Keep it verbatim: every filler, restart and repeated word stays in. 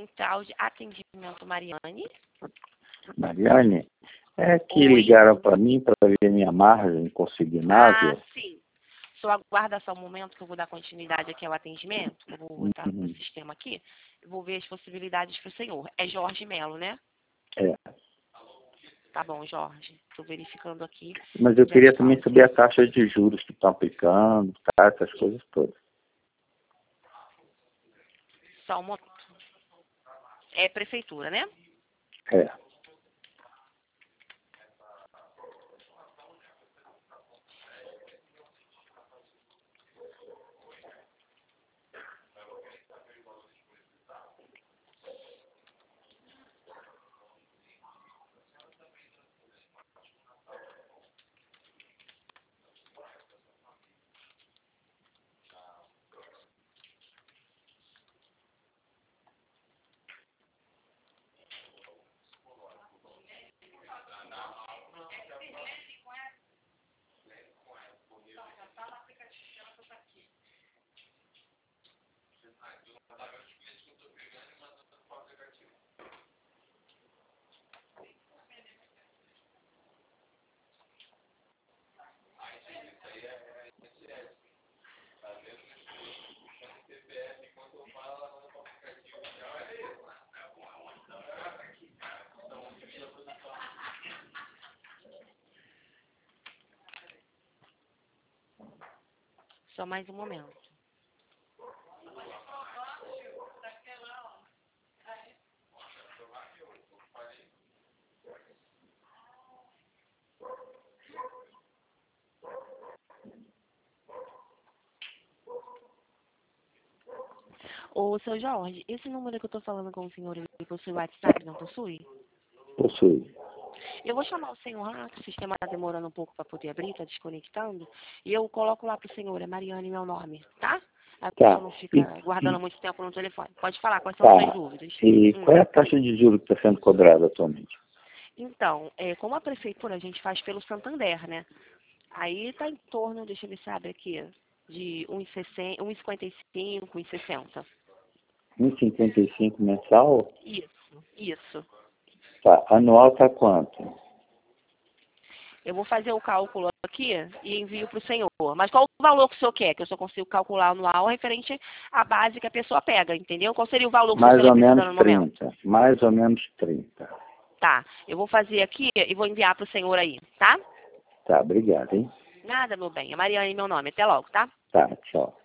Central de Atendimento Mariane. Mariane, é que Oi. ligaram para mim para ver minha margem consignável. Ah, sim. Só aguarda só um momento que eu vou dar continuidade aqui ao atendimento. Eu vou botar no Uhum. sistema aqui. Eu vou ver as possibilidades para o senhor. É Jorge Melo, né? É. Tá bom, Jorge. Estou verificando aqui. Mas eu Vendo queria qual. também saber a taxa de juros que estão aplicando, tá? Essas coisas todas. Só um momento. É prefeitura, né? É. Só mais um momento. Ô, seu Jorge, esse número que eu estou falando com o senhor, ele possui WhatsApp, não possui? Possui. Eu vou chamar o senhor lá, que o sistema está demorando um pouco para poder abrir, está desconectando, e eu coloco lá para o senhor, é Mariane meu nome, tá? A pessoa Tá. não E, fica guardando e, muito tempo no telefone. Pode falar, quais são as suas tá. dúvidas? E Hum. qual é a taxa de juros que está sendo cobrada atualmente? Então, é, como a prefeitura a gente faz pelo Santander, né? Aí está em torno, deixa eu ver se abre aqui, de um vírgula cinquenta e cinco, um vírgula sessenta. um vírgula cinquenta e cinco mensal? Isso, isso. Tá. Anual tá quanto? Eu vou fazer o cálculo aqui e envio para o senhor. Mas qual o valor que o senhor quer? Que eu só consigo calcular anual referente à base que a pessoa pega, entendeu? Qual seria o valor que o senhor Mais estaria ou menos precisando no momento? trinta. Mais ou menos trinta. Tá, eu vou fazer aqui e vou enviar para o senhor aí, tá? Tá, obrigado, hein? Nada, meu bem. É Mariane meu nome. Até logo, tá? Tá, tchau.